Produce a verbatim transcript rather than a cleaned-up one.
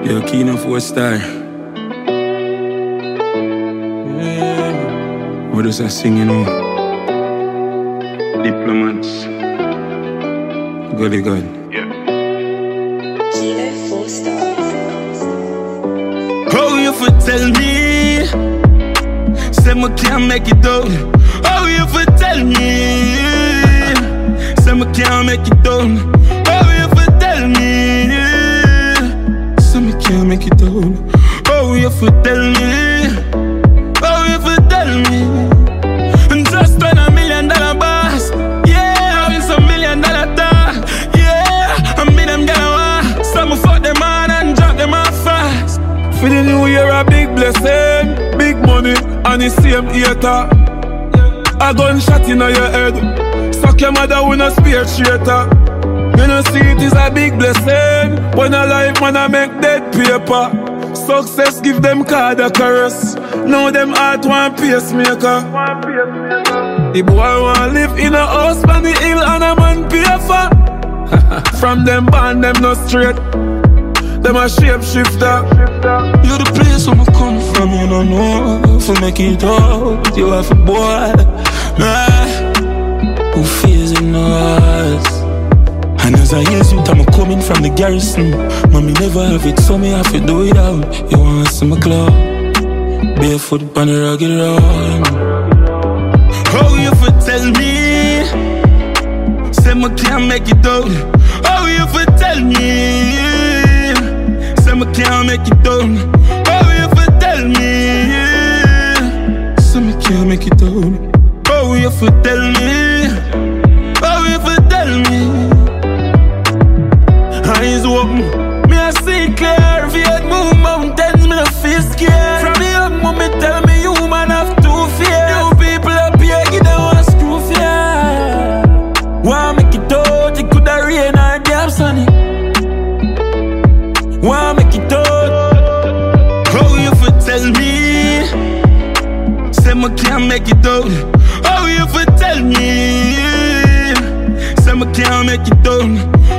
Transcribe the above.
You're keen on four star. Yeah. What does I sing, you know? Diplomats. Golly God. Yeah. Kilo four stars. How you for tell me? Say me can't make it down. How you for tell me? Say me can't make it down. How you for tell me? Say me can't make it down. How you for tell me? How you for tell me? Just on a million dollar boss. Yeah, I'm in some million dollar talk. Yeah, I'm in them gala. Some fuck them on and drop them off fast. For the new year a big blessing, big money and the same hater. A gunshot in your head, suck your mother with a spear traitor. You know see it is a big blessing when a life man a make dead paper. Success give them card a curse. Now them heart one pacemaker. The boy want live in a house on the hill and a man pay for. From them band them no straight. Them a shapeshifter. You the place where I come from, you don't know. For make it out, you have a boy. Nah, who fears in us? And as I hear you, I'm coming from the garrison. Mommy never have it, so me have to do it out. You want some club? Barefoot on the rugged road. How you for tell me? Say me can't make it out. How you for tell me? Say me can't make it down. How you for tell me? Say me can't make it down. How you for tell me? How you for tell me? Eyes open, me a see clear. If you had move mountains, me no feel scared. From the young moment, tell me you man have two fear. New people up here, give them one screw fear. Wanna make it out, it coulda rain or damn sunny. Wanna make it out. How you for tell me? Say me can't make it out. How you for tell me? Say me can't make it out.